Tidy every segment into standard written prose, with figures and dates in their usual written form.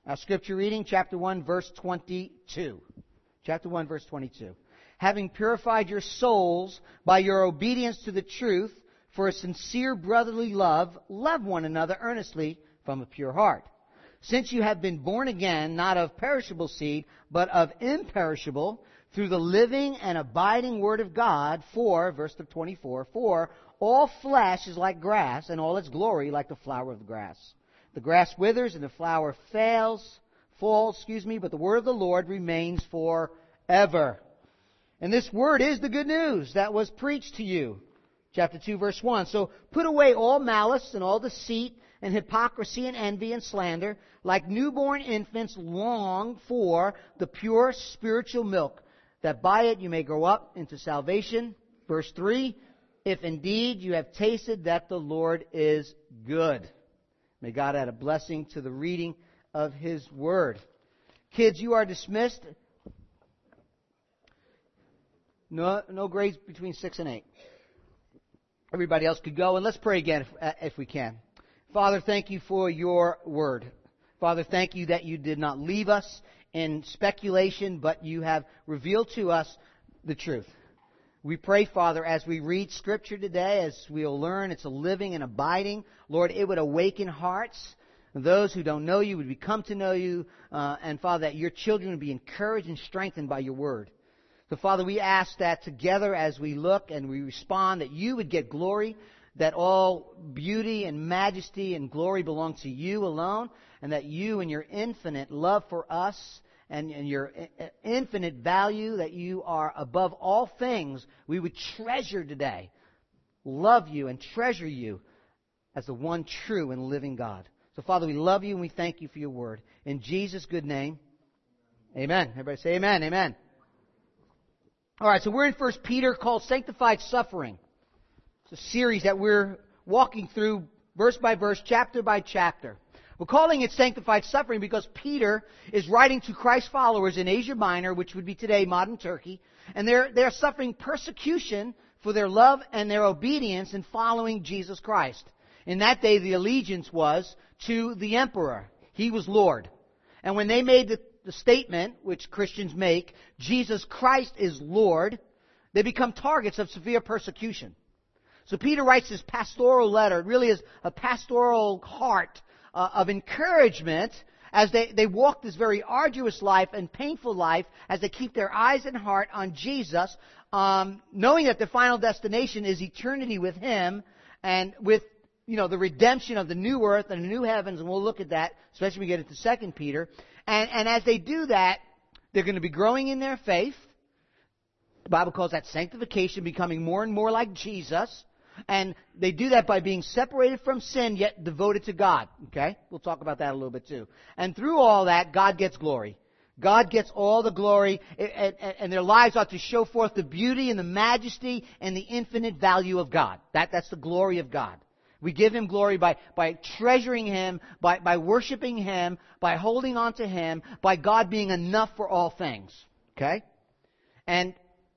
Our scripture reading, chapter 1, verse 22. Chapter 1, verse 22. Having purified your souls by your obedience to the truth for a sincere brotherly love, love one another earnestly from a pure heart. Since you have been born again, not of perishable seed, but of imperishable, through the living and abiding Word of God, for, verse 24, for all flesh is like grass, and all its glory like the flower of the grass. The grass withers and the flower falls, but the word of the Lord remains forever. And this word is the good news that was preached to you. Chapter 2, verse 1. So put away all malice and all deceit and hypocrisy and envy and slander. Like newborn infants, long for the pure spiritual milk, that by it you may grow up into salvation. Verse 3. If indeed you have tasted that the Lord is good. May God add a blessing to the reading of His Word. Kids, you are dismissed. No grades between 6 and 8. Everybody else could go, and let's pray again if we can. Father, thank you for your Word. Father, thank you that you did not leave us in speculation, but you have revealed to us the truth. We pray, Father, as we read Scripture today, as we'll learn it's a living and abiding, Lord, it would awaken hearts. Those who don't know you would become to know you. And, Father, that your children would be encouraged and strengthened by your word. So, Father, we ask that together as we look and we respond, that you would get glory, that all beauty and majesty and glory belong to you alone, and that you and your infinite love for us and your infinite value, that you are above all things, we would treasure today, love you and treasure you as the one true and living God. So, Father, we love you and we thank you for your word. In Jesus' good name, amen. Everybody say amen, amen. All right, so we're in 1 Peter called Sanctified Suffering. It's a series that we're walking through verse by verse, chapter by chapter. We're calling it Sanctified Suffering because Peter is writing to Christ followers in Asia Minor, which would be today modern Turkey, and they're suffering persecution for their love and their obedience in following Jesus Christ. In that day, the allegiance was to the emperor. He was Lord. And when they made the statement, which Christians make, Jesus Christ is Lord, they become targets of severe persecution. So Peter writes this pastoral letter. It really is a pastoral heart of encouragement as they walk this very arduous life and painful life as they keep their eyes and heart on Jesus, knowing that their final destination is eternity with Him and with the redemption of the new earth and the new heavens, and we'll look at that, especially when we get into 2 Peter. And as they do that, they're going to be growing in their faith. The Bible calls that sanctification, becoming more and more like Jesus. And they do that by being separated from sin, yet devoted to God. Okay? We'll talk about that a little bit too. And through all that, God gets glory. God gets all the glory, and their lives ought to show forth the beauty and the majesty and the infinite value of God. That's the glory of God. We give Him glory by treasuring Him, by worshiping Him, by holding on to Him, by God being enough for all things. Okay? And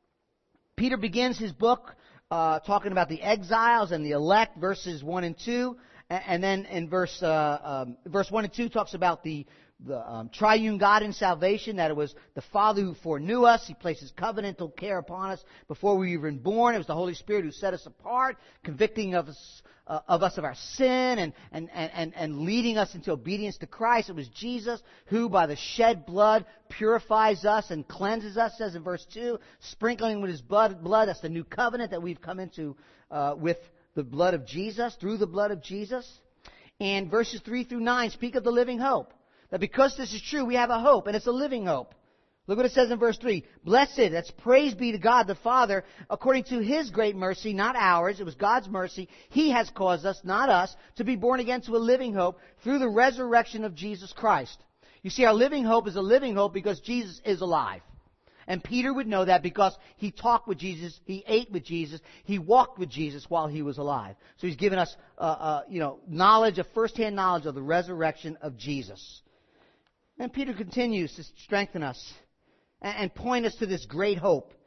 Peter begins his book talking about the exiles and the elect, verses 1 and 2. And then in verse 1 and 2 talks about the triune God in salvation, that it was the Father who foreknew us. He placed His covenantal care upon us before we were even born. It was the Holy Spirit who set us apart, convicting of us of our sin and leading us into obedience to Christ. It was Jesus who, by the shed blood, purifies us and cleanses us, says in verse 2, sprinkling with His blood. That's the new covenant that we've come into with the blood of Jesus, through the blood of Jesus. And verses 3 through 9 speak of the living hope. That because this is true, we have a hope, and it's a living hope. Look what it says in verse 3. Blessed, that's praise be to God the Father, according to His great mercy, not ours, it was God's mercy. He has caused us, not us, to be born again to a living hope through the resurrection of Jesus Christ. You see, our living hope is a living hope because Jesus is alive. And Peter would know that because he talked with Jesus, he ate with Jesus, he walked with Jesus while he was alive. So he's given us, knowledge, a first-hand knowledge of the resurrection of Jesus. And Peter continues to strengthen us and point us to this great hope.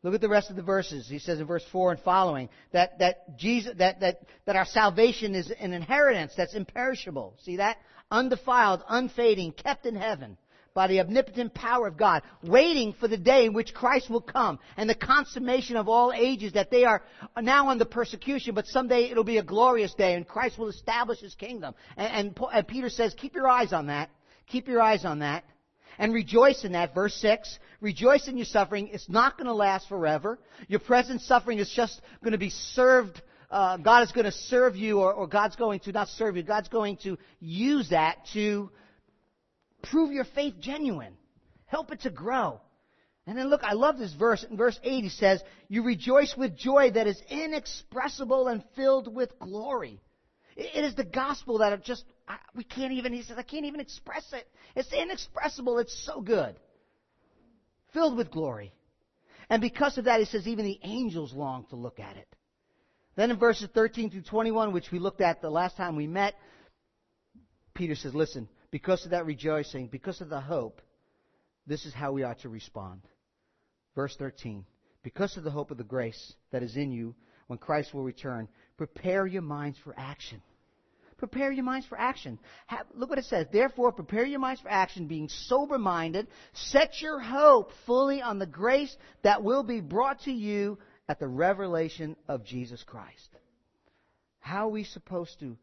Look at the rest of the verses. He says in verse 4 and following that our salvation is an inheritance that's imperishable. See that? Undefiled, unfading, kept in heaven by the omnipotent power of God, waiting for the day in which Christ will come and the consummation of all ages, that they are now under persecution, but someday it'll be a glorious day and Christ will establish His kingdom. And Peter says, keep your eyes on that. Keep your eyes on that. And rejoice in that. Verse 6, rejoice in your suffering. It's not going to last forever. Your present suffering is just going to be served. God is going to serve you, or God's going to not serve you. God's going to use that to prove your faith genuine. Help it to grow. And then look, I love this verse. In verse 8 he says, you rejoice with joy that is inexpressible and filled with glory. It is the gospel that we can't even, he says, I can't even express it. It's inexpressible. It's so good. Filled with glory. And because of that, he says, even the angels long to look at it. Then in verses 13 through 21, which we looked at the last time we met, Peter says, listen, because of that rejoicing, because of the hope, this is how we ought to respond. Verse 13, because of the hope of the grace that is in you when Christ will return, prepare your minds for action. Prepare your minds for action. Look what it says. Therefore, prepare your minds for action, being sober-minded. Set your hope fully on the grace that will be brought to you at the revelation of Jesus Christ. How are we supposed to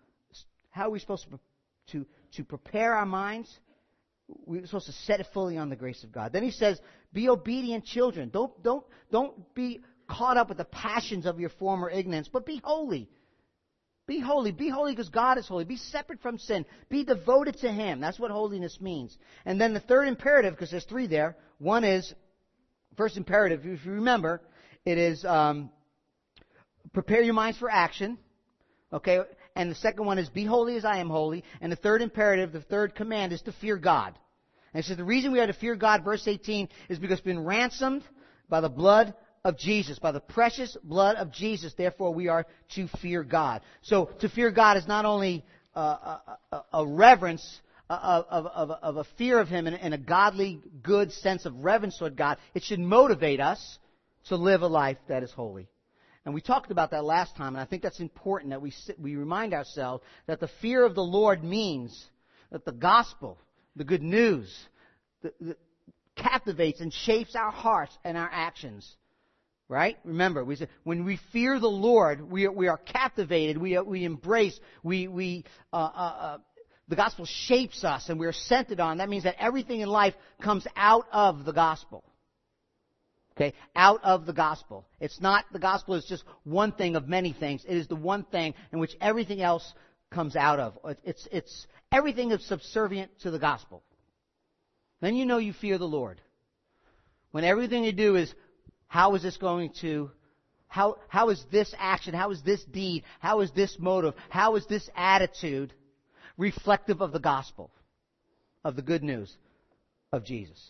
prepare our minds? We're supposed to set it fully on the grace of God. Then he says, be obedient children. Don't be caught up with the passions of your former ignorance, but be holy. Be holy. Be holy because God is holy. Be separate from sin. Be devoted to Him. That's what holiness means. And then the third imperative, because there's three there. One is, first imperative, if you remember, it is prepare your minds for action. Okay? And the second one is be holy as I am holy. And the third imperative, the third command is to fear God. And it says the reason we are to fear God, verse 18, is because we've been ransomed by the blood of Jesus, by the precious blood of Jesus. Therefore, we are to fear God. So, to fear God is not only a reverence of a fear of Him and a godly, good sense of reverence toward God. It should motivate us to live a life that is holy. And we talked about that last time, and I think that's important that we remind ourselves that the fear of the Lord means that the gospel, the good news, captivates and shapes our hearts and our actions. Right? Remember, we said when we fear the Lord, we are captivated, we embrace, the gospel shapes us, and we're centered on. That means that everything in life comes out of the gospel. Okay? Out of the gospel. It's not, the gospel is just one thing of many things. It is the one thing in which everything else comes out of. It's everything is subservient to the gospel. Then you know you fear the Lord. When everything you do is, how is this going to, how is this action, how is this deed, how is this motive, how is this attitude reflective of the gospel, of the good news of Jesus?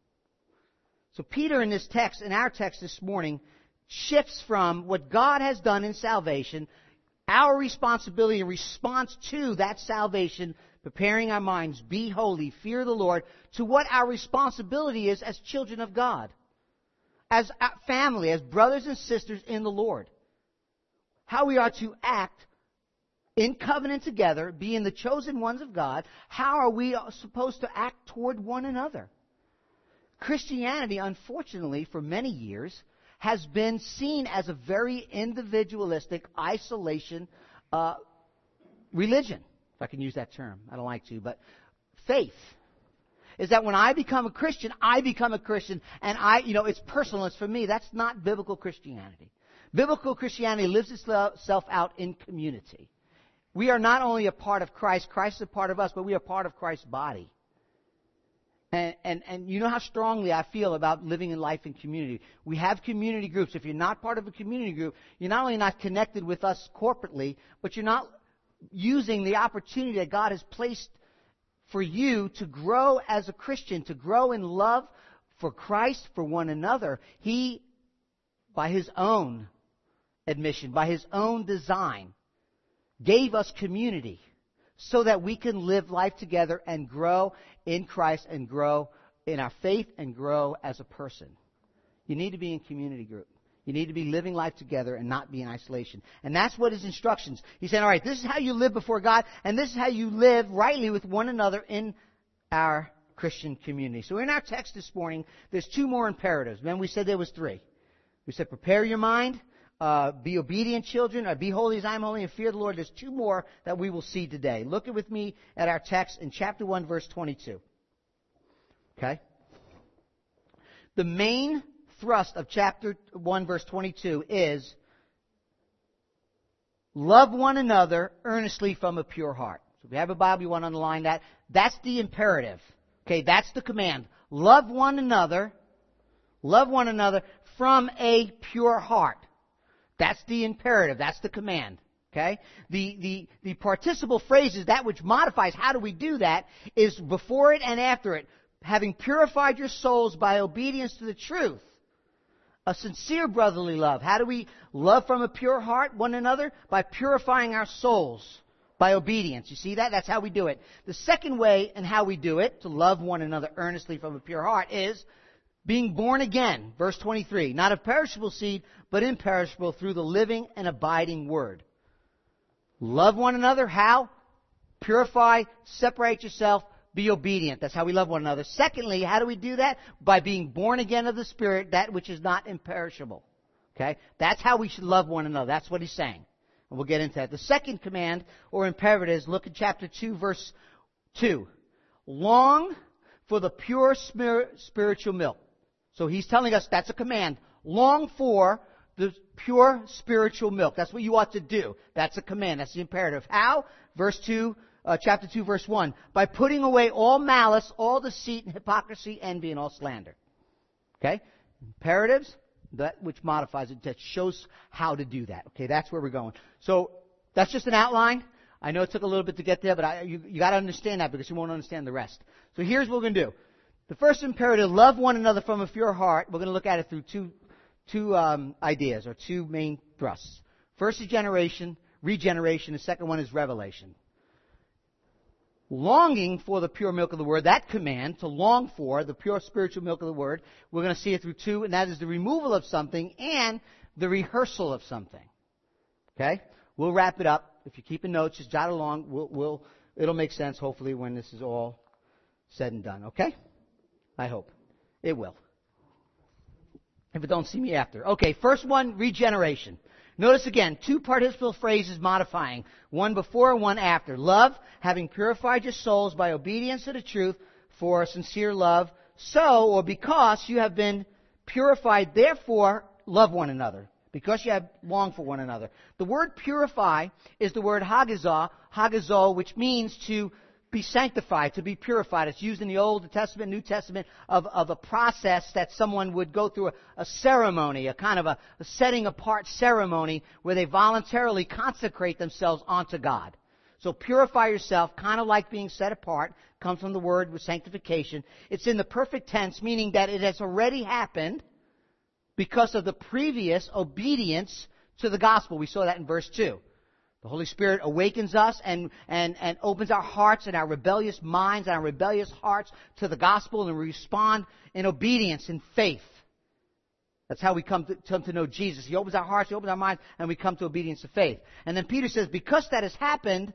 So Peter in this text, in our text this morning, shifts from what God has done in salvation, our responsibility in response to that salvation, preparing our minds, be holy, fear the Lord, to what our responsibility is as children of God. As a family, as brothers and sisters in the Lord. How we are to act in covenant together, being the chosen ones of God. How are we supposed to act toward one another? Christianity, unfortunately, for many years, has been seen as a very individualistic, isolation religion. If I can use that term. I don't like to, but faith. Is that when I become a Christian, and it's personal, it's for me. That's not biblical Christianity. Biblical Christianity lives itself out in community. We are not only a part of Christ, Christ is a part of us, but we are part of Christ's body. And you know how strongly I feel about living in life in community. We have community groups. If you're not part of a community group, you're not only not connected with us corporately, but you're not using the opportunity that God has placed for you to grow as a Christian, to grow in love for Christ, for one another. He, by His own admission, by His own design, gave us community so that we can live life together and grow in Christ and grow in our faith and grow as a person. You need to be in community group. You need to be living life together and not be in isolation. And that's what his instructions. He's saying, all right, this is how you live before God, and this is how you live rightly with one another in our Christian community. So in our text this morning, there's 2 more imperatives. Then we said there was 3. We said prepare your mind, be obedient children, or be holy as I am holy, and fear the Lord. There's 2 more that we will see today. Look with me at our text in chapter 1, verse 22. Okay? The main thrust of chapter 1, verse 22 is love one another earnestly from a pure heart. So if you have a Bible, you want to underline that. That's the imperative. Okay, that's the command. Love one another from a pure heart. That's the imperative. That's the command. Okay? The participle phrase is that which modifies how do we do that is before it and after it. Having purified your souls by obedience to the truth. A sincere brotherly love. How do we love from a pure heart one another? By purifying our souls by obedience. You see that? That's how we do it. The second way in how we do it, to love one another earnestly from a pure heart, is being born again. Verse 23. Not of perishable seed, but imperishable through the living and abiding word. Love one another. How? Purify, separate yourself, be obedient. That's how we love one another. Secondly, how do we do that? By being born again of the Spirit, that which is not imperishable. Okay? That's how we should love one another. That's what he's saying. And we'll get into that. The second command, or imperative, is look at chapter 2, verse 2. Long for the pure spiritual milk. So he's telling us that's a command. Long for the pure spiritual milk. That's what you ought to do. That's a command. That's the imperative. How? Verse 2. Chapter 2, verse 1, by putting away all malice, all deceit, and hypocrisy, envy, and all slander. Okay? Imperatives, that which modifies it, that shows how to do that. Okay, that's where we're going. So, that's just an outline. I know it took a little bit to get there, but you got to understand that because you won't understand the rest. So here's what we're going to do. The first imperative, love one another from a pure heart. We're going to look at it through two ideas, or 2 main thrusts. First is regeneration. The second one is revelation. Longing for the pure milk of the Word, that command, to long for the pure spiritual milk of the Word, we're going to see it through 2, and that is the removal of something and the rehearsal of something. Okay? We'll wrap it up. If you're keeping notes, just jot along. It'll make sense, hopefully, when this is all said and done. Okay? I hope. It will. If it don't, see me after. Okay, first one, regeneration. Notice again, 2 participle phrases modifying. One before, one after. Love, having purified your souls by obedience to the truth for sincere love. So, or because you have been purified, therefore, love one another. Because you have longed for one another. The word purify is the word hagazol, which means to be sanctified, to be purified. It's used in the Old Testament, New Testament of a process that someone would go through a ceremony, a kind of a setting apart ceremony where they voluntarily consecrate themselves unto God. So purify yourself, kind of like being set apart, comes from the word with sanctification. It's in the perfect tense, meaning that it has already happened because of the previous obedience to the gospel. We saw that in verse 2. The Holy Spirit awakens us and opens our hearts and our rebellious minds and our rebellious hearts to the gospel, and we respond in obedience, in faith. That's how we come to know Jesus. He opens our hearts, He opens our minds, and we come to obedience to faith. And then Peter says, because that has happened,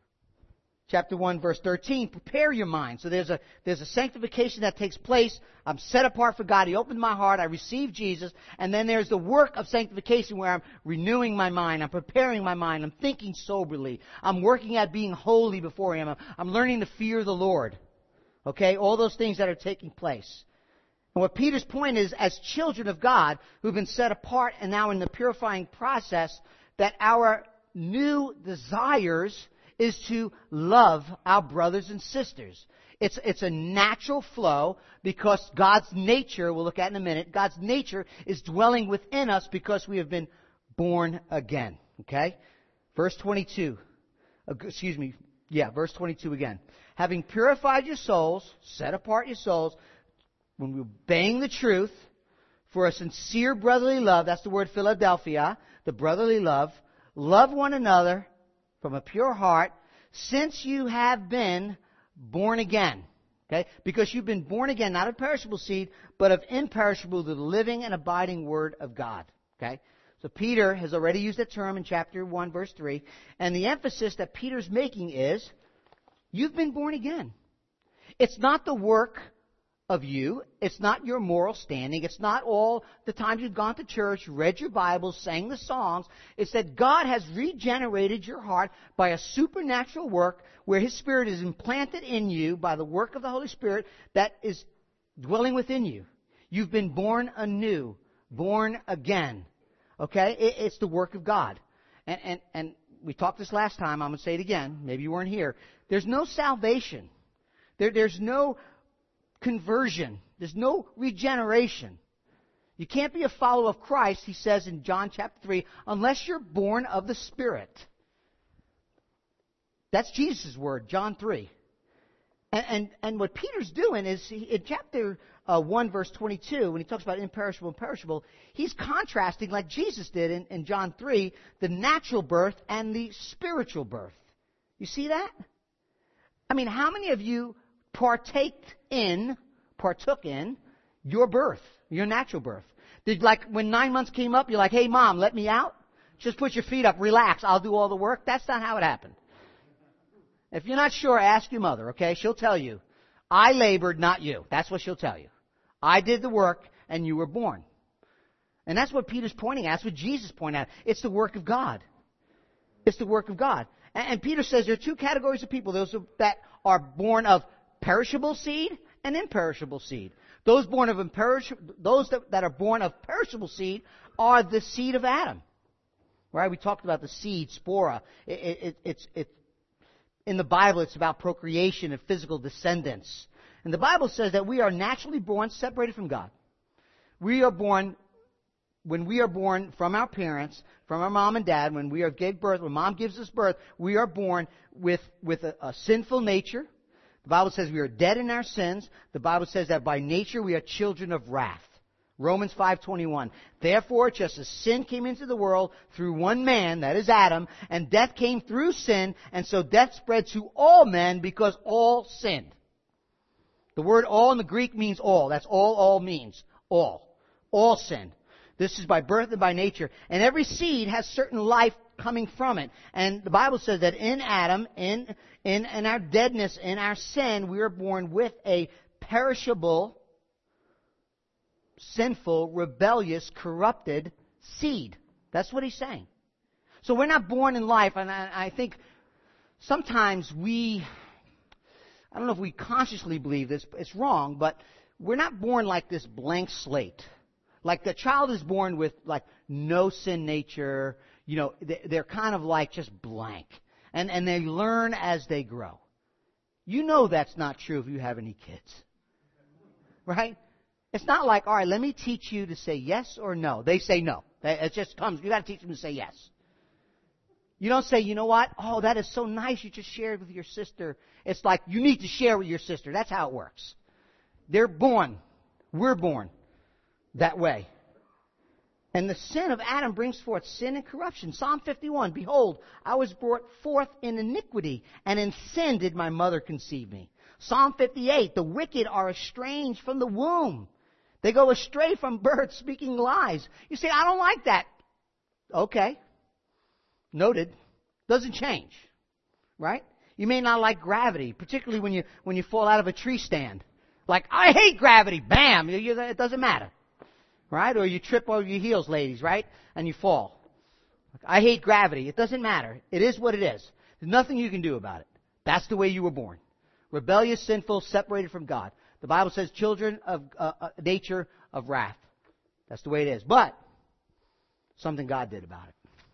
chapter 1, verse 13, prepare your mind. So there's a sanctification that takes place. I'm set apart for God. He opened my heart. I received Jesus. And then there's the work of sanctification where I'm renewing my mind. I'm preparing my mind. I'm thinking soberly. I'm working at being holy before Him. I'm learning to fear the Lord. Okay? All those things that are taking place. And what Peter's point is, as children of God who've been set apart and now in the purifying process, that our new desires is to love our brothers and sisters. It's a natural flow because God's nature, we'll look at in a minute, God's nature is dwelling within us because we have been born again. Okay? Verse 22. Verse 22 again. Having purified your souls, set apart your souls, when we're obeying the truth for a sincere brotherly love, that's the word Philadelphia, the brotherly love, love one another from a pure heart, since you have been born again. Okay? Because you've been born again, not of perishable seed, but of imperishable, the living and abiding Word of God. Okay? So Peter has already used that term in chapter 1, verse 3. And the emphasis that Peter's making is, you've been born again. It's not the work of you. It's not your moral standing. It's not all the times you've gone to church, read your Bible, sang the songs. It's that God has regenerated your heart by a supernatural work where His Spirit is implanted in you by the work of the Holy Spirit that is dwelling within you. You've been born anew, born again. Okay? It's the work of God. And we talked this last time. I'm going to say it again. Maybe you weren't here. There's no salvation. There's no conversion. There's no regeneration. You can't be a follower of Christ, he says in John chapter 3, unless you're born of the Spirit. That's Jesus' word, John 3. And what Peter's doing is, in chapter 1, verse 22, when he talks about imperishable and perishable, he's contrasting, like Jesus did in John 3, the natural birth and the spiritual birth. You see that? I mean, how many of you partook in your birth, your natural birth? Did, like, when 9 months came up, you're like, hey, Mom, let me out? Just put your feet up, relax, I'll do all the work? That's not how it happened. If you're not sure, ask your mother, okay? She'll tell you. I labored, not you. That's what she'll tell you. I did the work, and you were born. And that's what Peter's pointing at. That's what Jesus pointed at. It's the work of God. It's the work of God. And Peter says there are two categories of people. Those that are born of perishable seed and imperishable seed. Those that are born of perishable seed are the seed of Adam. Right? We talked about the seed, spora. It's in the Bible, it's about procreation and physical descendants. And the Bible says that we are naturally born separated from God. When we are born from our parents, from our mom and dad, when mom gives us birth, we are born with a sinful nature. The Bible says we are dead in our sins. The Bible says that by nature we are children of wrath. Romans 5:21. Therefore, just as sin came into the world through one man, that is Adam, and death came through sin, and so death spread to all men because all sinned. The word all in the Greek means all. That's all means. All. All sinned. This is by birth and by nature. And every seed has certain life coming from it. And the Bible says that in Adam, in our deadness, in our sin, we are born with a perishable, sinful, rebellious, corrupted seed. That's what he's saying. So we're not born in life, and I think sometimes I don't know if we consciously believe this, it's wrong, but we're not born like this blank slate. Like the child is born with like no sin nature, they're kind of like just blank. And they learn as they grow. You know that's not true if you have any kids. Right? It's not like, all right, let me teach you to say yes or no. They say no. It just comes. You got to teach them to say yes. You don't say, you know what? Oh, that is so nice you just shared with your sister. It's like you need to share with your sister. That's how it works. They're born. We're born that way. And the sin of Adam brings forth sin and corruption. Psalm 51, behold, I was brought forth in iniquity, and in sin did my mother conceive me. Psalm 58, the wicked are estranged from the womb. They go astray from birth, speaking lies. You say, I don't like that. Okay. Noted. Doesn't change. Right? You may not like gravity, particularly when you fall out of a tree stand. Like, I hate gravity. Bam! It doesn't matter. Right? Or you trip over your heels, ladies, right? And you fall. I hate gravity. It doesn't matter. It is what it is. There's nothing you can do about it. That's the way you were born. Rebellious, sinful, separated from God. The Bible says children of nature of wrath. That's the way it is. But something God did about it.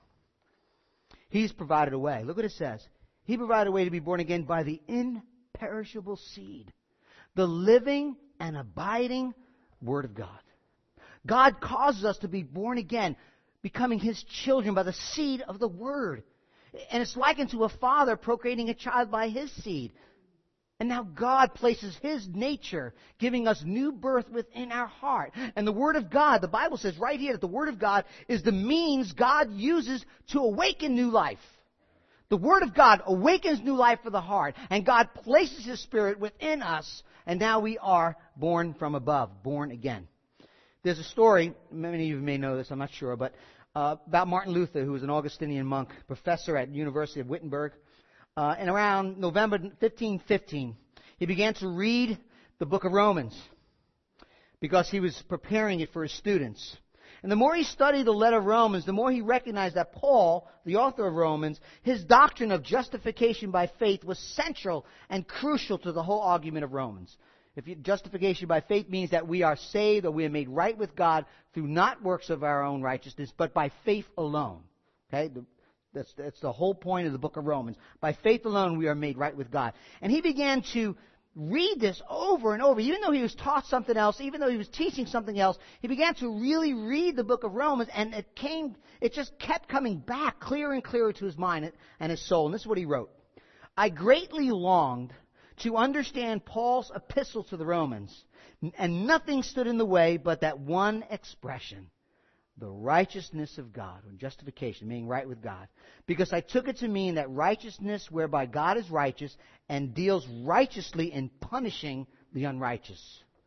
He's provided a way. Look what it says. He provided a way to be born again by the imperishable seed. The living and abiding Word of God. God causes us to be born again, becoming His children by the seed of the Word. And it's likened to a father procreating a child by his seed. And now God places His nature, giving us new birth within our heart. And the Word of God, the Bible says right here that the Word of God is the means God uses to awaken new life. The Word of God awakens new life for the heart, and God places His Spirit within us, and now we are born from above, born again. There's a story, many of you may know this, I'm not sure, but about Martin Luther, who was an Augustinian monk, professor at the University of Wittenberg. And around November 1515, he began to read the book of Romans because he was preparing it for his students. And the more he studied the letter of Romans, the more he recognized that Paul, the author of Romans, his doctrine of justification by faith was central and crucial to the whole argument of Romans. Justification by faith means that we are saved or we are made right with God through not works of our own righteousness, but by faith alone. Okay? That's the whole point of the book of Romans. By faith alone we are made right with God. And he began to read this over and over. Even though he was taught something else, even though he was teaching something else, he began to really read the book of Romans, and it just kept coming back clearer and clearer to his mind and his soul. And this is what he wrote. I greatly longed to understand Paul's epistle to the Romans, and nothing stood in the way but that one expression, the righteousness of God, or justification, being right with God. Because I took it to mean that righteousness whereby God is righteous and deals righteously in punishing the unrighteous.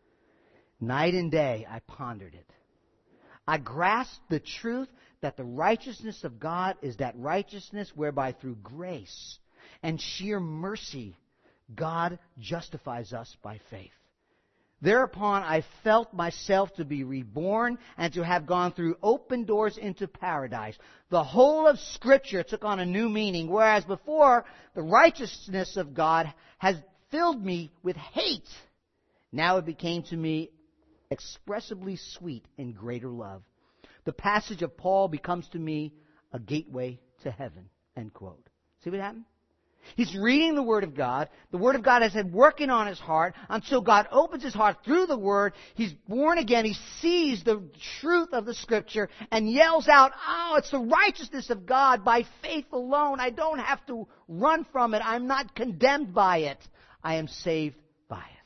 Night and day I pondered it. I grasped the truth that the righteousness of God is that righteousness whereby through grace and sheer mercy God justifies us by faith. Thereupon I felt myself to be reborn and to have gone through open doors into paradise. The whole of Scripture took on a new meaning, whereas before the righteousness of God has filled me with hate. Now it became to me expressibly sweet in greater love. The passage of Paul becomes to me a gateway to heaven. End quote. See what happened? He's reading the Word of God. The Word of God has been working on his heart until God opens his heart through the Word. He's born again. He sees the truth of the Scripture and yells out, oh, it's the righteousness of God by faith alone. I don't have to run from it. I'm not condemned by it. I am saved by it.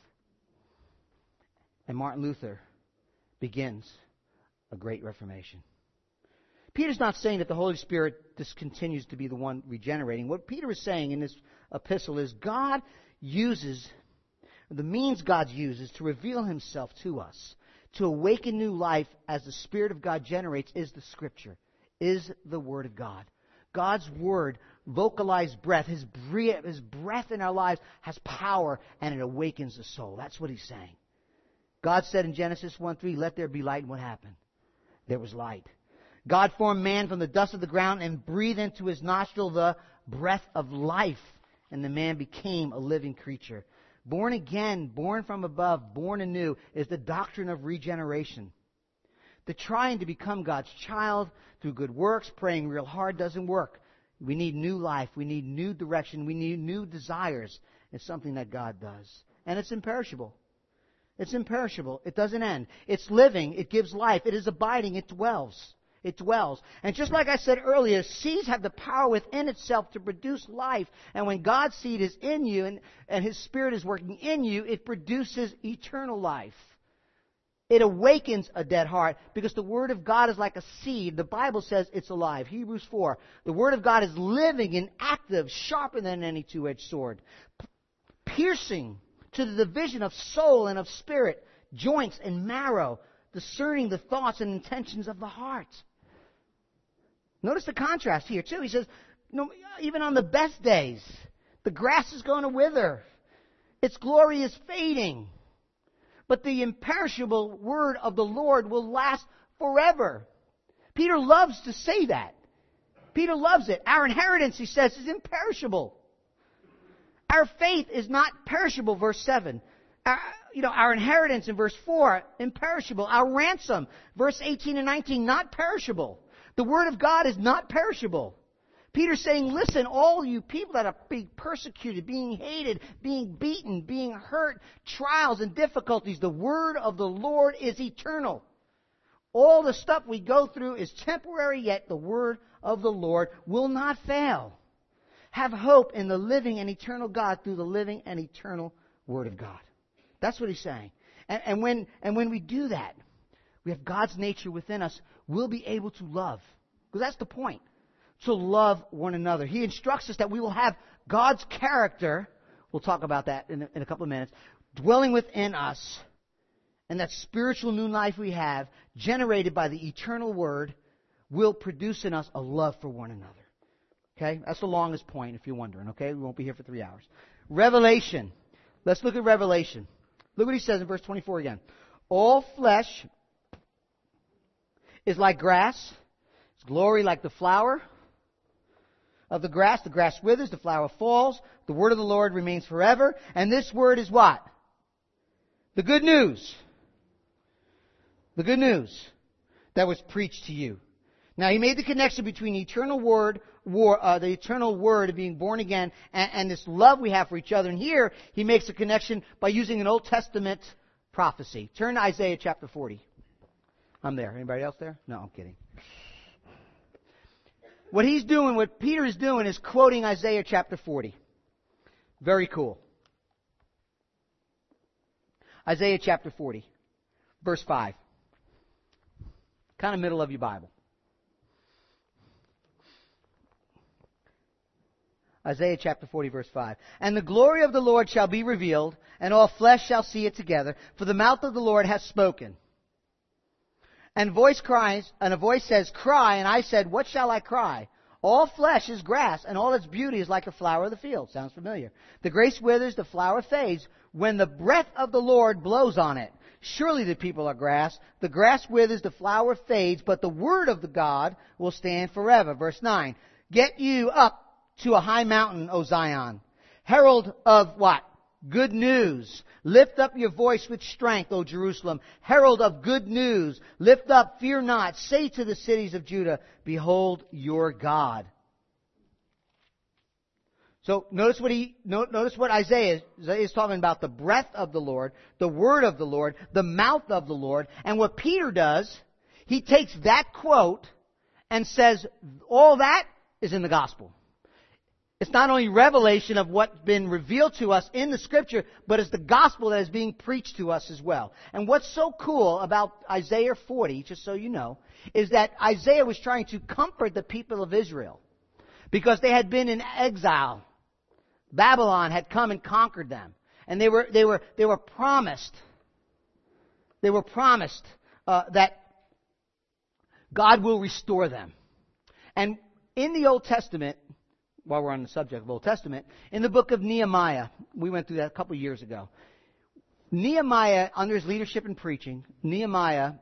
And Martin Luther begins a great reformation. Peter's not saying that the Holy Spirit discontinues to be the one regenerating. What Peter is saying in this epistle is God uses, the means God uses to reveal himself to us, to awaken new life as the Spirit of God generates, is the Scripture, is the Word of God. God's Word, vocalized breath, His breath in our lives has power and it awakens the soul. That's what he's saying. God said in Genesis 1:3, let there be light, and what happened? There was light. God formed man from the dust of the ground and breathed into his nostril the breath of life, and the man became a living creature. Born again, born from above, born anew, is the doctrine of regeneration. The trying to become God's child through good works, praying real hard, doesn't work. We need new life. We need new direction. We need new desires. It's something that God does. And it's imperishable. It's imperishable. It doesn't end. It's living. It gives life. It is abiding. It dwells. It dwells. And just like I said earlier, seeds have the power within itself to produce life. And when God's seed is in you and His Spirit is working in you, it produces eternal life. It awakens a dead heart because the Word of God is like a seed. The Bible says it's alive. Hebrews 4. The Word of God is living and active, sharper than any two-edged sword, piercing to the division of soul and of spirit, joints and marrow, discerning the thoughts and intentions of the heart. Notice the contrast here, too. He says, no, even on the best days, the grass is going to wither. Its glory is fading. But the imperishable word of the Lord will last forever. Peter loves to say that. Peter loves it. Our inheritance, he says, is imperishable. Our faith is not perishable, verse 7. Our inheritance in verse 4, imperishable. Our ransom, verse 18 and 19, not perishable. The Word of God is not perishable. Peter's saying, listen, all you people that are being persecuted, being hated, being beaten, being hurt, trials and difficulties, the Word of the Lord is eternal. All the stuff we go through is temporary, yet the Word of the Lord will not fail. Have hope in the living and eternal God through the living and eternal Word of God. That's what he's saying. And when we do that, we have God's nature within us, we'll be able to love. Because that's the point. to love one another. He instructs us that we will have God's character, we'll talk about that in a couple of minutes, dwelling within us. And that spiritual new life we have, generated by the eternal Word, will produce in us a love for one another. Okay? That's the longest point, if you're wondering. Okay? We won't be here for 3 hours. Revelation. Let's look at Revelation. Look what he says in verse 24 again. All flesh is like grass. Its glory like the flower of the grass. The grass withers, the flower falls. The word of the Lord remains forever. And this word is what? The good news. The good news that was preached to you. Now, he made the connection between the eternal word of being born again and this love we have for each other. And here, he makes a connection by using an Old Testament prophecy. Turn to Isaiah chapter 40. I'm there. Anybody else there? No, I'm kidding. What Peter is doing is quoting Isaiah chapter 40. Very cool. Isaiah chapter 40, verse 5. Kind of middle of your Bible. Isaiah chapter 40, verse 5. And the glory of the Lord shall be revealed, and all flesh shall see it together, for the mouth of the Lord has spoken. And a voice says, cry, and I said, what shall I cry? All flesh is grass, and all its beauty is like a flower of the field. Sounds familiar. The grace withers, the flower fades, when the breath of the Lord blows on it. Surely the people are grass. The grass withers, the flower fades, but the word of the God will stand forever. Verse 9. Get you up to a high mountain, O Zion. Herald of what? Good news. Lift up your voice with strength, O Jerusalem. Herald of good news. Lift up, fear not. Say to the cities of Judah, behold your God. So notice what Isaiah is talking about: the breath of the Lord, the word of the Lord, the mouth of the Lord. And what Peter does, he takes that quote and says, all that is in the gospel. It's not only revelation of what's been revealed to us in the Scripture, but it's the gospel that is being preached to us as well. And what's so cool about Isaiah 40, just so you know, is that Isaiah was trying to comfort the people of Israel because they had been in exile. Babylon had come and conquered them, and they were promised. They were promised that God will restore them. And in the Old Testament, while we're on the subject of Old Testament, in the book of Nehemiah, we went through that a couple years ago. Nehemiah, under his leadership in preaching, Nehemiah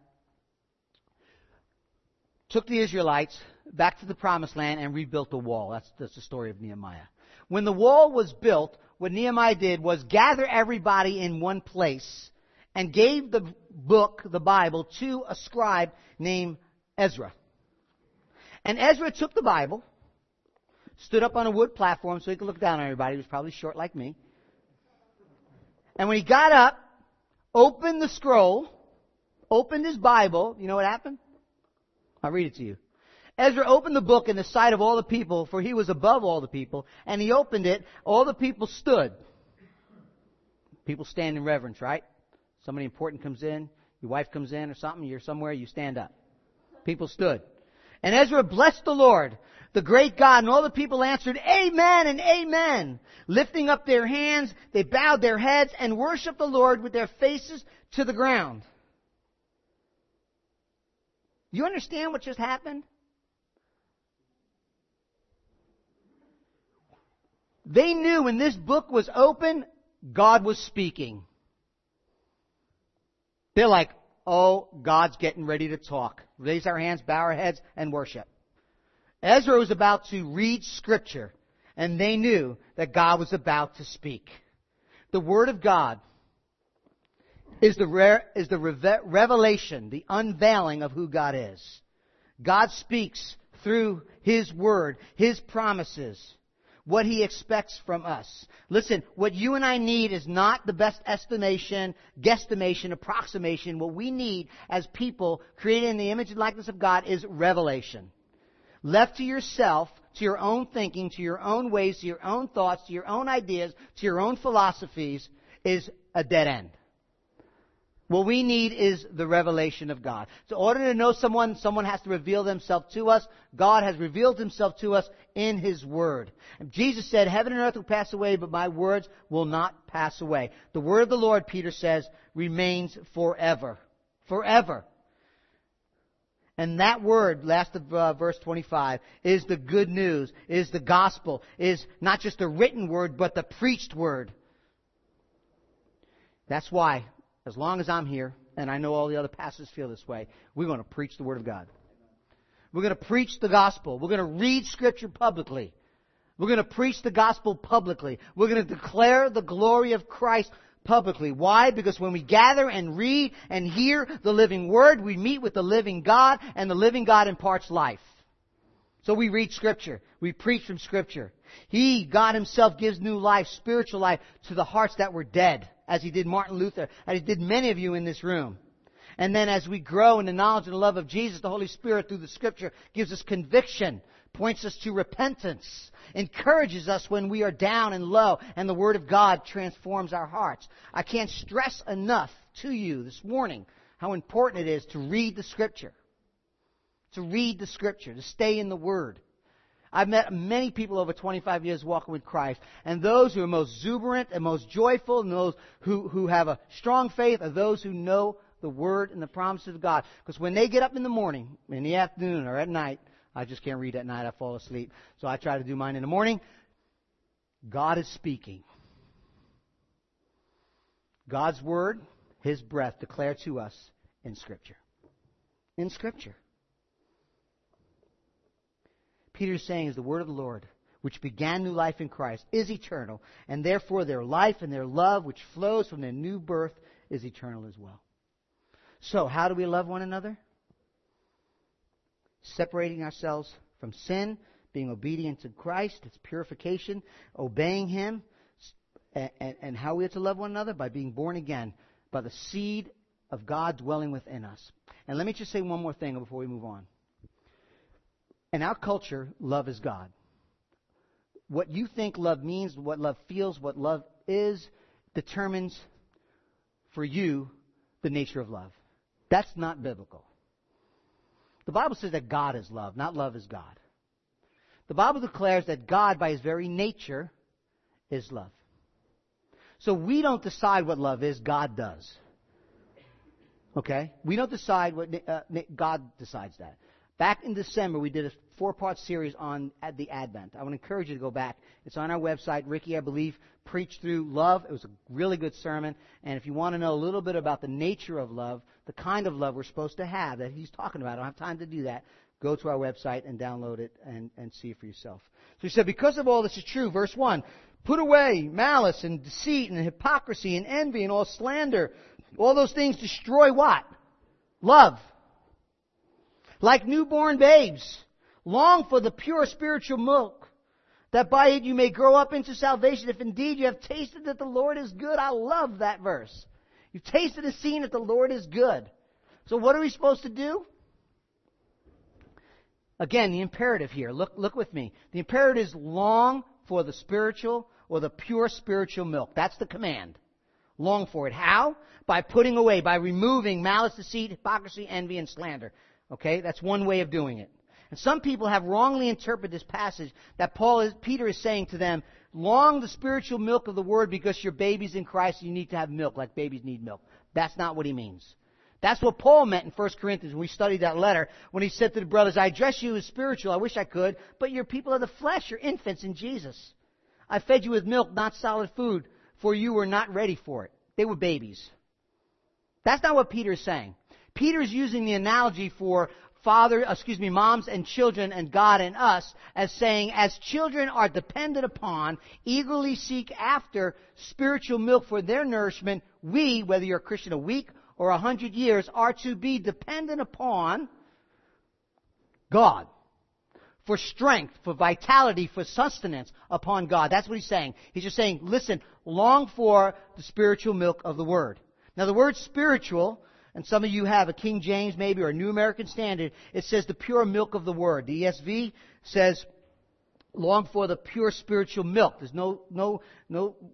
took the Israelites back to the Promised Land and rebuilt the wall. That's the story of Nehemiah. When the wall was built, what Nehemiah did was gather everybody in one place and gave the book, the Bible, to a scribe named Ezra. And Ezra took the Bible, stood up on a wood platform so he could look down on everybody. He was probably short like me. And when he got up, opened the scroll, opened his Bible, you know what happened? I'll read it to you. Ezra opened the book in the sight of all the people, for he was above all the people, and he opened it. All the people stood. People stand in reverence, right? Somebody important comes in, your wife comes in or something, you're somewhere, you stand up. People stood. And Ezra blessed the Lord, the great God, and all the people answered, Amen and Amen. Lifting up their hands, they bowed their heads and worshiped the Lord with their faces to the ground. You understand what just happened? They knew when this book was open, God was speaking. They're like, oh, God's getting ready to talk. Raise our hands, bow our heads, and worship. Ezra was about to read Scripture, and they knew that God was about to speak. The Word of God is the revelation, the unveiling of who God is. God speaks through His Word, His promises, what He expects from us. Listen, what you and I need is not the best estimation, guesstimation, approximation. What we need as people created in the image and likeness of God is revelation. Left to yourself, to your own thinking, to your own ways, to your own thoughts, to your own ideas, to your own philosophies, is a dead end. What we need is the revelation of God. So in order to know someone has to reveal themselves to us. God has revealed himself to us in his word. And Jesus said, heaven and earth will pass away, but my words will not pass away. The word of the Lord, Peter says, remains forever. Forever. And that word, last of verse 25, is the good news, is the gospel, is not just the written word, but the preached word. That's why, as long as I'm here, and I know all the other pastors feel this way, we're going to preach the Word of God. We're going to preach the gospel. We're going to read Scripture publicly. We're going to preach the gospel publicly. We're going to declare the glory of Christ publicly. Why? Because when we gather and read and hear the living Word, we meet with the living God, and the living God imparts life. So we read Scripture. We preach from Scripture. God Himself, gives new life, spiritual life, to the hearts that were dead, as He did Martin Luther, as He did many of you in this room. And then as we grow in the knowledge and the love of Jesus, the Holy Spirit, through the Scripture, gives us conviction, points us to repentance, encourages us when we are down and low, and the Word of God transforms our hearts. I can't stress enough to you this morning how important it is to read the Scripture. To read the Scripture, to stay in the Word. I've met many people over 25 years walking with Christ, and those who are most exuberant and most joyful, and those who have a strong faith, are those who know the Word and the promises of God. Because when they get up in the morning, in the afternoon, or at night, I just can't read at night, I fall asleep, so I try to do mine in the morning, God is speaking. God's Word, His breath, declared to us in Scripture. In Scripture. Peter is saying is the word of the Lord, which began new life in Christ, is eternal, and therefore their life and their love, which flows from their new birth, is eternal as well. So, how do we love one another? Separating ourselves from sin, being obedient to Christ, it's purification, obeying Him, and how we are to love one another? By being born again, by the seed of God dwelling within us. And let me just say one more thing before we move on. In our culture, love is God. What you think love means, what love feels, what love is, determines for you the nature of love. That's not biblical. The Bible says that God is love, not love is God. The Bible declares that God, by His very nature, is love. So we don't decide what love is, God does. Okay? We don't decide what God decides that. Back in December, we did a 4-part series on the Advent. I want to encourage you to go back. It's on our website. Ricky, I believe, preached through love. It was a really good sermon. And if you want to know a little bit about the nature of love, the kind of love we're supposed to have that he's talking about, I don't have time to do that. Go to our website and download it and see it for yourself. So he said, because of all this is true, verse 1, put away malice and deceit and hypocrisy and envy and all slander. All those things destroy what? Love. Like newborn babes, long for the pure spiritual milk, that by it you may grow up into salvation, if indeed you have tasted that the Lord is good. I love that verse. You've tasted and seen that the Lord is good. So what are we supposed to do? Again, the imperative here. Look with me. The imperative is long for the spiritual or the pure spiritual milk. That's the command. Long for it. How? By putting away, by removing malice, deceit, hypocrisy, envy, and slander. Okay, that's one way of doing it. And some people have wrongly interpreted this passage that Peter is saying to them, long the spiritual milk of the Word because you're babies in Christ and you need to have milk like babies need milk. That's not what he means. That's what Paul meant in 1 Corinthians when we studied that letter, when he said to the brothers, I address you as spiritual, I wish I could, but you're people of the flesh, you're infants in Jesus. I fed you with milk, not solid food, for you were not ready for it. They were babies. That's not what Peter is saying. Peter is using the analogy for moms and children and God and us as saying, as children are dependent upon, eagerly seek after spiritual milk for their nourishment, we, whether you're a Christian a week or 100 years, are to be dependent upon God. For strength, for vitality, for sustenance upon God. That's what he's saying. He's just saying, listen, long for the spiritual milk of the Word. Now the word spiritual, and some of you have a King James maybe or a New American Standard, it says the pure milk of the Word. The ESV says long for the pure spiritual milk. There's no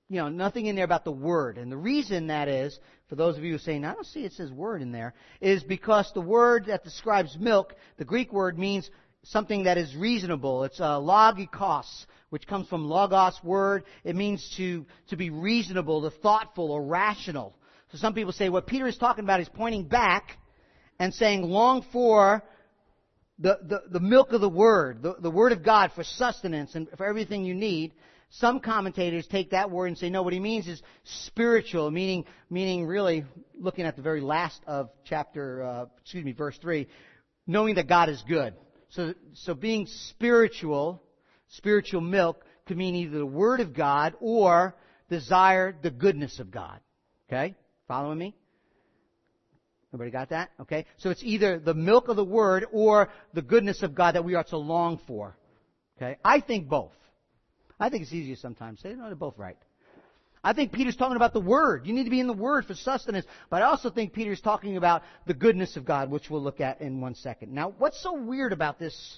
nothing in there about the word. And the reason that is, for those of you who say, "No, I don't see it says word in there," is because the word that describes milk, the Greek word, means something that is reasonable. It's logikos, which comes from logos word. It means to be reasonable, to thoughtful or rational. So some people say what Peter is talking about is pointing back and saying, long for the milk of the Word, the Word of God for sustenance and for everything you need. Some commentators take that word and say, no, what he means is spiritual, meaning really, looking at the very last of verse 3, knowing that God is good. So being spiritual milk could mean either the Word of God or desire the goodness of God. Okay? Following me? Everybody got that? Okay? So it's either the milk of the Word or the goodness of God that we are to long for. Okay? I think both. I think it's easier sometimes to say, no, they're both right. I think Peter's talking about the Word. You need to be in the Word for sustenance. But I also think Peter's talking about the goodness of God, which we'll look at in 1 second. Now, what's so weird about this?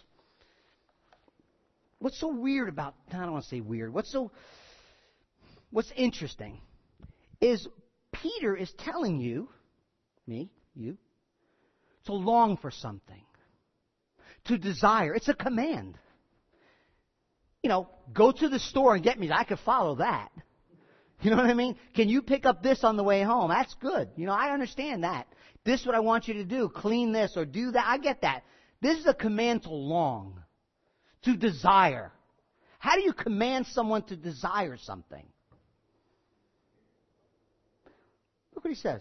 I don't want to say weird. What's interesting is Peter is telling you, you, to long for something. To desire. It's a command. Go to the store and get me that. I could follow that. You know what I mean? Can you pick up this on the way home? That's good. I understand that. This is what I want you to do. Clean this or do that. I get that. This is a command to long. To desire. How do you command someone to desire something? Look what he says.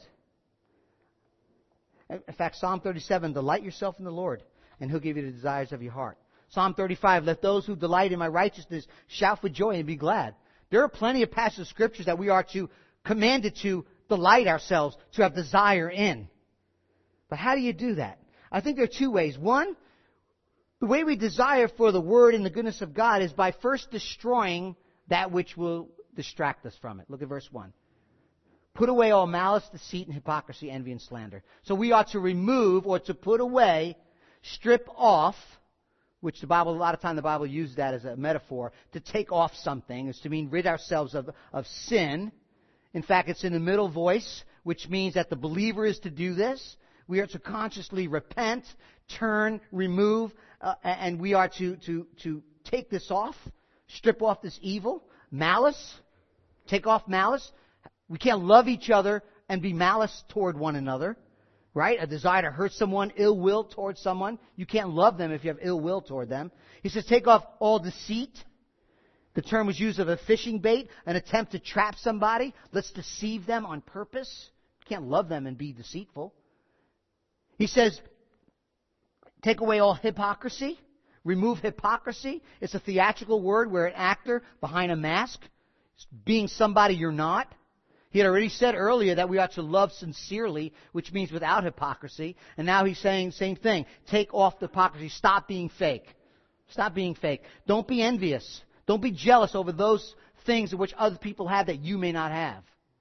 In fact, Psalm 37, delight yourself in the Lord, and He'll give you the desires of your heart. Psalm 35, let those who delight in my righteousness shout for joy and be glad. There are plenty of passages of Scriptures that we are commanded to delight ourselves, to have desire in. But how do you do that? I think there are two ways. One, the way we desire for the Word and the goodness of God is by first destroying that which will distract us from it. Look at verse 1. Put away all malice, deceit, and hypocrisy, envy, and slander. So we ought to remove or to put away, strip off, which a lot of time the Bible uses that as a metaphor, to take off something, is to mean rid ourselves of sin. In fact, it's in the middle voice, which means that the believer is to do this. We are to consciously repent, turn, remove, and we are to take this off, strip off this evil, malice, take off malice. We can't love each other and be malice toward one another, right? A desire to hurt someone, ill will toward someone. You can't love them if you have ill will toward them. He says, take off all deceit. The term was used of a fishing bait, an attempt to trap somebody. Let's deceive them on purpose. You can't love them and be deceitful. He says, take away all hypocrisy. Remove hypocrisy. It's a theatrical word where an actor behind a mask is being somebody you're not. He had already said earlier that we ought to love sincerely, which means without hypocrisy. And now he's saying same thing. Take off the hypocrisy. Stop being fake. Stop being fake. Don't be envious. Don't be jealous over those things which other people have that you may not have.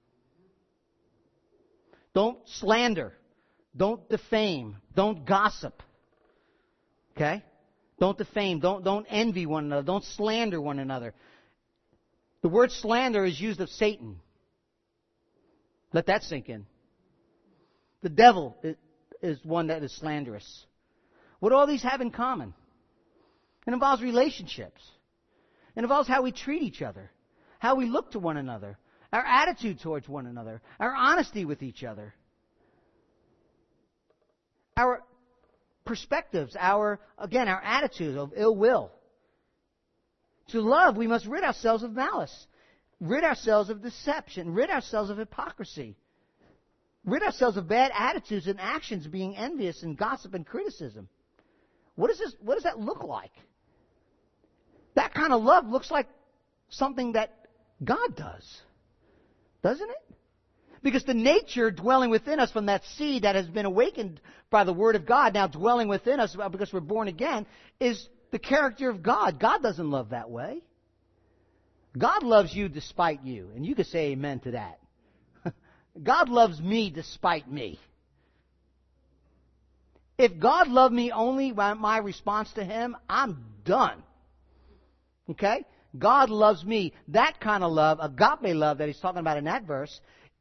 Don't slander. Don't defame. Don't gossip. Okay? Don't defame. Don't envy one another. Don't slander one another. The word slander is used of Satan. Let that sink in. The devil is one that is slanderous. What do all these have in common? It involves relationships. It involves how we treat each other, how we look to one another, our attitude towards one another, our honesty with each other, our perspectives, our attitude of ill will. To love, we must rid ourselves of malice. Rid ourselves of deception. Rid ourselves of hypocrisy. Rid ourselves of bad attitudes and actions, being envious and gossip and criticism. What does that look like? That kind of love looks like something that God does. Doesn't it? Because the nature dwelling within us from that seed that has been awakened by the Word of God, now dwelling within us because we're born again, is the character of God. God doesn't love that way. God loves you despite you. And you can say amen to that. God loves me despite me. If God loved me only by my response to Him, I'm done. Okay? God loves me. That kind of love, agape love that he's talking about in that verse,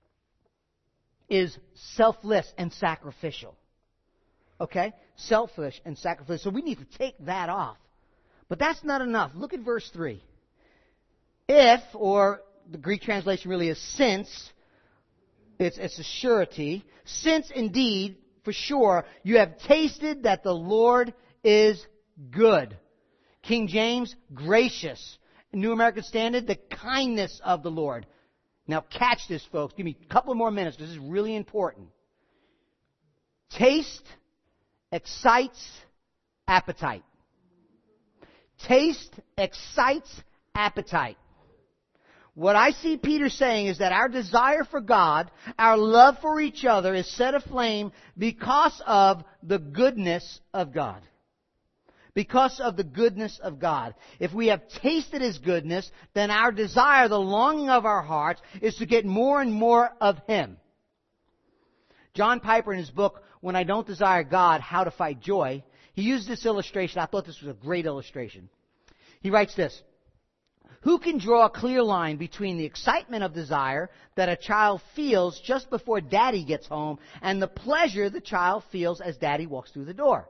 is selfless and sacrificial. Okay? Selfish and sacrificial. So we need to take that off. But that's not enough. Look at verse 3. If, or the Greek translation really is since, it's a surety, since indeed, for sure, you have tasted that the Lord is good. King James, gracious. New American Standard, the kindness of the Lord. Now catch this, folks. Give me a couple more minutes. This is really important. Taste excites appetite. Taste excites appetite. What I see Peter saying is that our desire for God, our love for each other is set aflame because of the goodness of God. Because of the goodness of God. If we have tasted His goodness, then our desire, the longing of our hearts, is to get more and more of Him. John Piper, in his book, When I Don't Desire God, How to Fight Joy, he used this illustration. I thought this was a great illustration. He writes this: who can draw a clear line between the excitement of desire that a child feels just before daddy gets home and the pleasure the child feels as daddy walks through the door?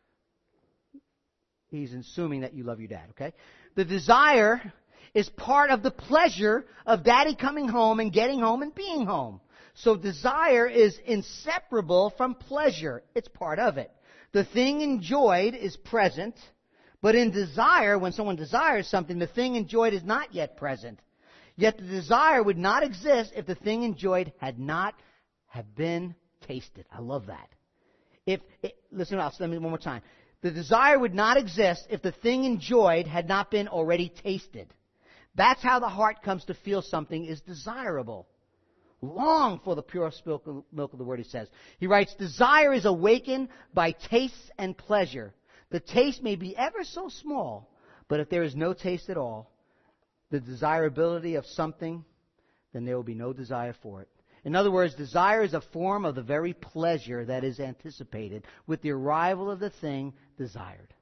He's assuming that you love your dad, okay? The desire is part of the pleasure of daddy coming home and getting home and being home. So desire is inseparable from pleasure. It's part of it. The thing enjoyed is present, but in desire, when someone desires something, the thing enjoyed is not yet present. Yet the desire would not exist if the thing enjoyed had not have been tasted. I love that. Listen, let me one more time. The desire would not exist if the thing enjoyed had not been already tasted. That's how the heart comes to feel something is desirable. Long for the purest milk of the Word, he says. He writes, desire is awakened by tastes and pleasure. The taste may be ever so small, but if there is no taste at all, the desirability of something, then there will be no desire for it. In other words, desire is a form of the very pleasure that is anticipated with the arrival of the thing desired.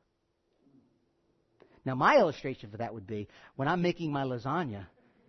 Now, my illustration for that would be when I'm making my lasagna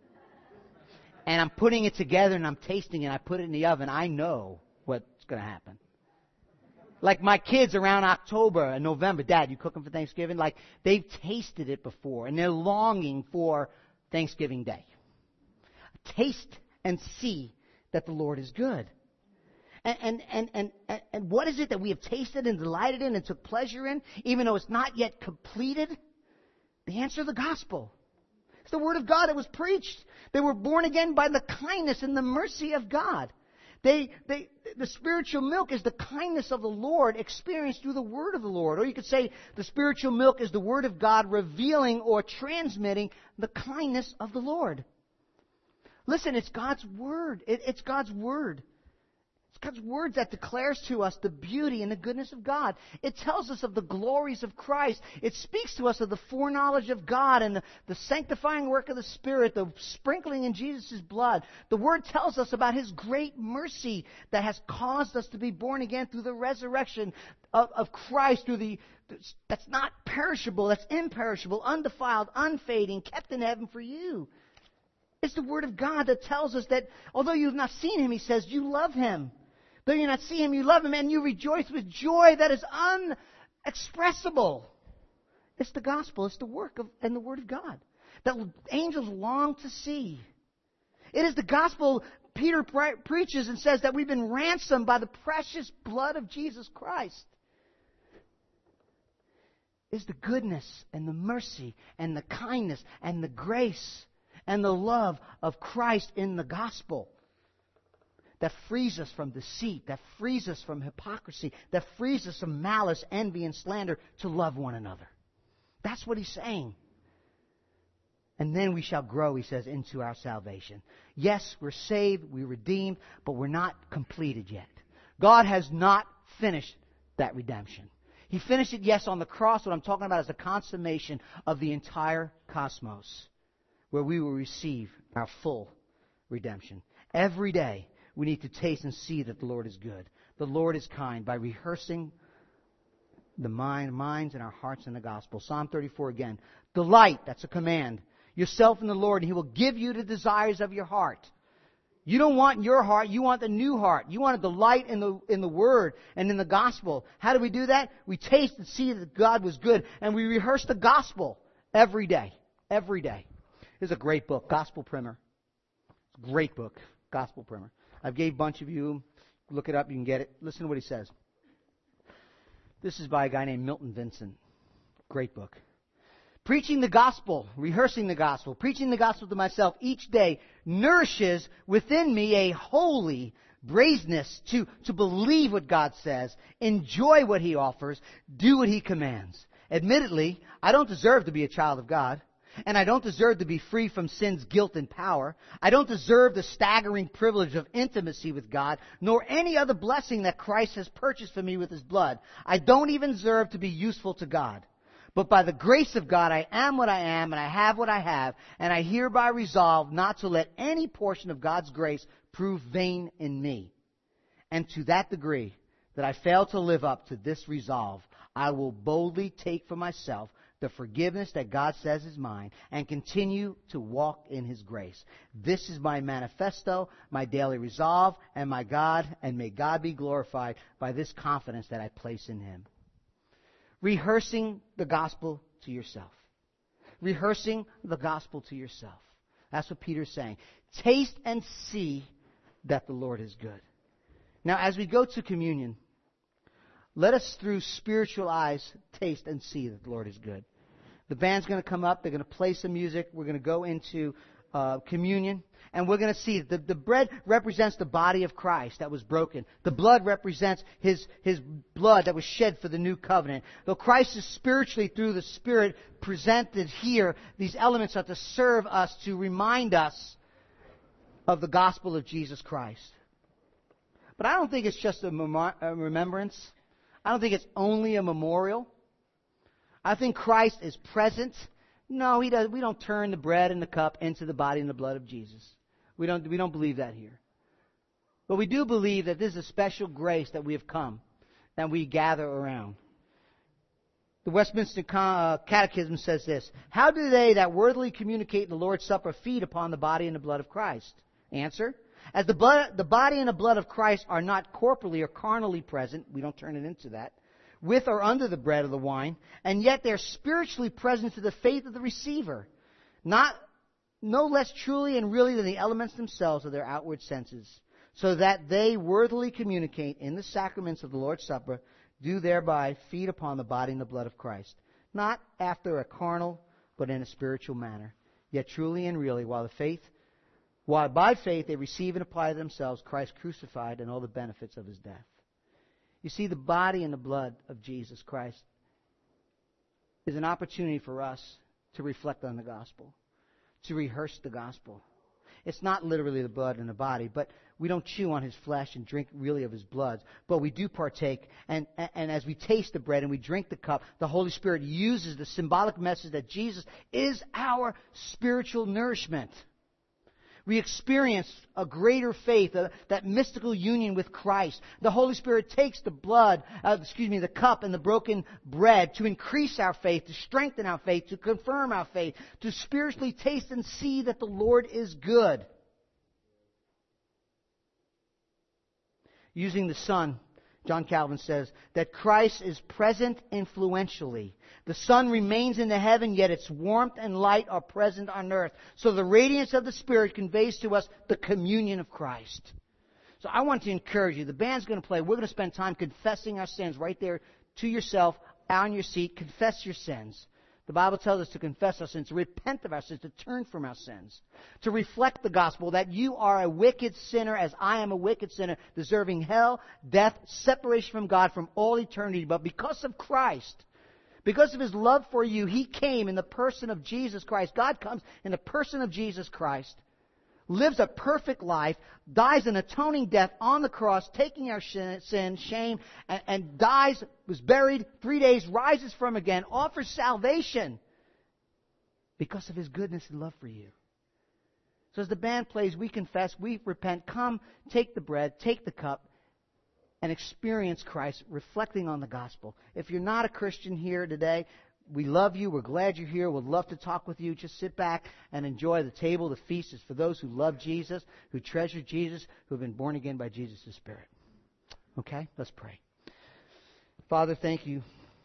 and I'm putting it together and I'm tasting it and I put it in the oven, I know what's going to happen. Like my kids around October and November, Dad, you cooking for Thanksgiving? Like they've tasted it before and they're longing for Thanksgiving Day. Taste and see that the Lord is good. And what is it that we have tasted and delighted in and took pleasure in, even though it's not yet completed? The answer, the gospel. It's the Word of God that was preached. They were born again by the kindness and the mercy of God. The spiritual milk is the kindness of the Lord experienced through the Word of the Lord. Or you could say the spiritual milk is the Word of God revealing or transmitting the kindness of the Lord. Listen, it's God's Word. It's God's Word. It's God's Word that declares to us the beauty and the goodness of God. It tells us of the glories of Christ. It speaks to us of the foreknowledge of God and the sanctifying work of the Spirit, the sprinkling in Jesus' blood. The Word tells us about His great mercy that has caused us to be born again through the resurrection of Christ, that's not perishable, that's imperishable, undefiled, unfading, kept in heaven for you. It's the Word of God that tells us that although you have not seen Him, He says, you love Him. Though you not see Him, you love Him, and you rejoice with joy that is unexpressible. It's the gospel. It's the work of and the Word of God that angels long to see. It is the gospel Peter preaches and says that we've been ransomed by the precious blood of Jesus Christ. It's the goodness and the mercy and the kindness and the grace and the love of Christ in the gospel that frees us from deceit, that frees us from hypocrisy, that frees us from malice, envy, and slander to love one another. That's what he's saying. And then we shall grow, he says, into our salvation. Yes, we're saved, we're redeemed, but we're not completed yet. God has not finished that redemption. He finished it, yes, on the cross. What I'm talking about is the consummation of the entire cosmos, where we will receive our full redemption. Every day, we need to taste and see that the Lord is good. The Lord is kind by rehearsing the minds and our hearts in the gospel. Psalm 34 again. Delight, that's a command, yourself in the Lord, and He will give you the desires of your heart. You don't want your heart, you want the new heart. You want to delight in the Word and in the gospel. How do we do that? We taste and see that God was good, and we rehearse the gospel every day. Every day. This is a great book, Gospel Primer. It's a great book, Gospel Primer. I've gave a bunch of you. Look it up, you can get it. Listen to what he says. This is by a guy named Milton Vincent. Great book. Preaching the gospel, rehearsing the gospel, preaching the gospel to myself each day nourishes within me a holy brazenness to believe what God says, enjoy what He offers, do what He commands. Admittedly, I don't deserve to be a child of God, and I don't deserve to be free from sin's guilt and power. I don't deserve the staggering privilege of intimacy with God, nor any other blessing that Christ has purchased for me with His blood. I don't even deserve to be useful to God. But by the grace of God, I am what I am, and I have what I have, and I hereby resolve not to let any portion of God's grace prove vain in me. And to that degree that I fail to live up to this resolve, I will boldly take for myself the forgiveness that God says is mine, and continue to walk in His grace. This is my manifesto, my daily resolve, and my God, and may God be glorified by this confidence that I place in Him. Rehearsing the gospel to yourself. Rehearsing the gospel to yourself. That's what Peter's saying. Taste and see that the Lord is good. Now, as we go to communion, let us, through spiritual eyes, taste and see that the Lord is good. The band's going to come up. They're going to play some music. We're going to go into communion. And we're going to see that the bread represents the body of Christ that was broken. The blood represents His blood that was shed for the new covenant. Though Christ is spiritually, through the Spirit, presented here, these elements are to serve us, to remind us of the gospel of Jesus Christ. But I don't think it's just a remembrance. I don't think it's only a memorial. I think Christ is present. No, we don't turn the bread and the cup into the body and the blood of Jesus. We don't believe that here. But we do believe that this is a special grace that we have come, that we gather around. The Westminster Catechism says this: how do they that worthily communicate the Lord's Supper feed upon the body and the blood of Christ? Answer: as the body and the blood of Christ are not corporally or carnally present, we don't turn it into that, with or under the bread or the wine, and yet they're spiritually present to the faith of the receiver, no less truly and really than the elements themselves of their outward senses, so that they worthily communicate in the sacraments of the Lord's Supper, do thereby feed upon the body and the blood of Christ, not after a carnal, but in a spiritual manner, yet truly and really, while by faith they receive and apply to themselves Christ crucified and all the benefits of His death. You see, the body and the blood of Jesus Christ is an opportunity for us to reflect on the gospel, to rehearse the gospel. It's not literally the blood and the body, but we don't chew on His flesh and drink really of His blood, but we do partake, and as we taste the bread and we drink the cup, the Holy Spirit uses the symbolic message that Jesus is our spiritual nourishment. We experience a greater faith, that mystical union with Christ. The Holy Spirit takes the cup and the broken bread to increase our faith, to strengthen our faith, to confirm our faith, to spiritually taste and see that the Lord is good. Using the sun, John Calvin says that Christ is present influentially. The sun remains in the heaven, yet its warmth and light are present on earth. So the radiance of the Spirit conveys to us the communion of Christ. So I want to encourage you. The band's going to play. We're going to spend time confessing our sins right there to yourself, on your seat. Confess your sins. The Bible tells us to confess our sins, to repent of our sins, to turn from our sins, to reflect the gospel that you are a wicked sinner as I am a wicked sinner, deserving hell, death, separation from God from all eternity. But because of Christ, because of His love for you, He came in the person of Jesus Christ. God comes in the person of Jesus Christ, lives a perfect life, dies an atoning death on the cross, taking our sin, shame, and dies, was buried, 3 days, rises from again, offers salvation because of His goodness and love for you. So as the band plays, we confess, we repent. Come, take the bread, take the cup, and experience Christ reflecting on the gospel. If you're not a Christian here today, we love you. We're glad you're here. We'd love to talk with you. Just sit back and enjoy the table. The feast is for those who love Jesus, who treasure Jesus, who have been born again by Jesus' Spirit. Okay? Let's pray. Father, thank you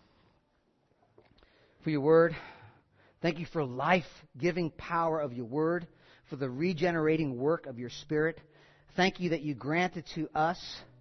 for your word. Thank you for life-giving power of your word, for the regenerating work of your Spirit. Thank you that you granted to us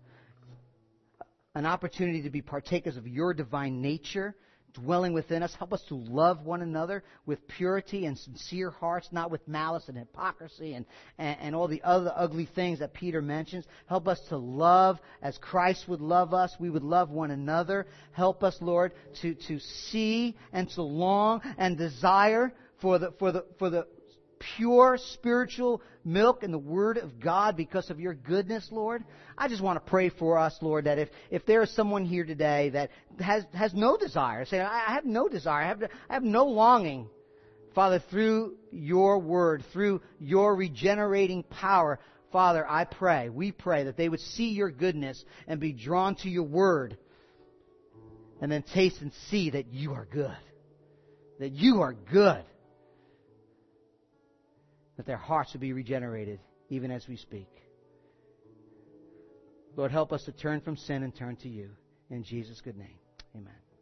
an opportunity to be partakers of your divine nature, dwelling within us. Help us to love one another with purity and sincere hearts, not with malice and hypocrisy and all the other ugly things that Peter mentions. Help us to love as Christ would love us. We would love one another. Help us, Lord, to see and to long and desire for the pure spiritual milk and the Word of God because of your goodness, Lord. I just want to pray for us, Lord, that if there is someone here today that has no desire, say, I have no desire, I have no longing, Father, through your Word, through your regenerating power, Father, we pray that they would see your goodness and be drawn to your Word and then taste and see that you are good. That you are good. That their hearts would be regenerated even as we speak. Lord, help us to turn from sin and turn to you. In Jesus' good name, amen.